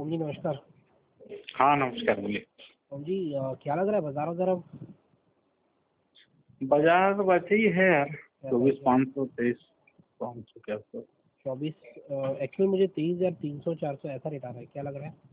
ओम जी नमस्कार। हाँ नमस्कार, बोलिए। ओम जी क्या लग रहा है बाजार वगैरह? बाजार तो वैसे ही है यार, ऐसा है 24,500 23,500 के आसपास। 24 एक्चुअली मुझे 23,300 400 ऐसा रेट आ रहा है, क्या लग रहा है?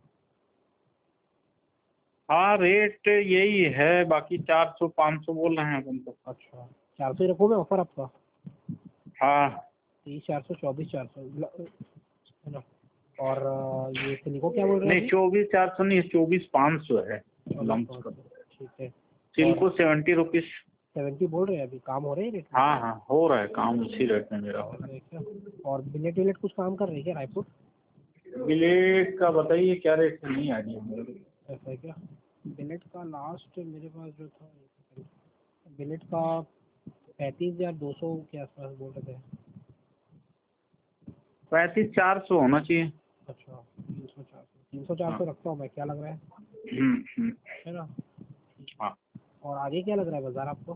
हाँ रेट यही है, बाकी 400 500 बोल रहे हैं अपन तो। अच्छा 400 ही रखूँ मैं ऑफर आपका? हाँ 23,400 24,400 है ना। और ये सिलिको क्या बोल रहे हैं नहीं, अभी? 24,400 नहीं, 24,500 है। 24,500 ठीक है। सिल्को 70 रुपीज। 70 बोल रहे हैं अभी, काम हो रहे हैं रेट में? हाँ हाँ हो रहा है काम, उसी रेट में मेरा हो रहा ऐसा है क्या? और बिलेट विलेट कुछ काम कर रही है क्या रायपुर? है। बिलेट का बताइए क्या रेट है, नहीं आइडिया मेरे को। ऐसा है क्या? बिलेट का लास्ट मेरे पास जो था, बिलेट का 35,200 के आसपास बोल रहे थे। 35,400 होना चाहिए। अच्छा 300 400 रखता हूँ मैं, क्या लग रहा है? हम्म। है ना। हाँ और आगे क्या लग रहा है बाजार आपको?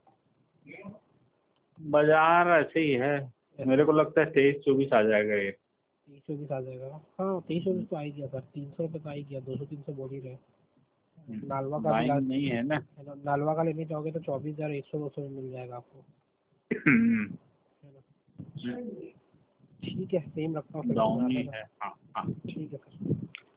बाजार ऐसे ही है, मेरे को लगता है 23-24 आ जाएगा ये। 23-24 आ जाएगा। हाँ 23-24 तो आ ही गया सर, 300 रुपये तो आ ही गया, 200-300 बोल ही रहे। नालवा का भी बाइंग नहीं है ना। है ना, नालवा का लेने चाहोगे तो 24,100 200 में मिल जाएगा आपको। है ना। ठीक है, सेम रखता हूँ फिर डाउन बाजार, ही है ना। है। हाँ हाँ। ठीक है सर।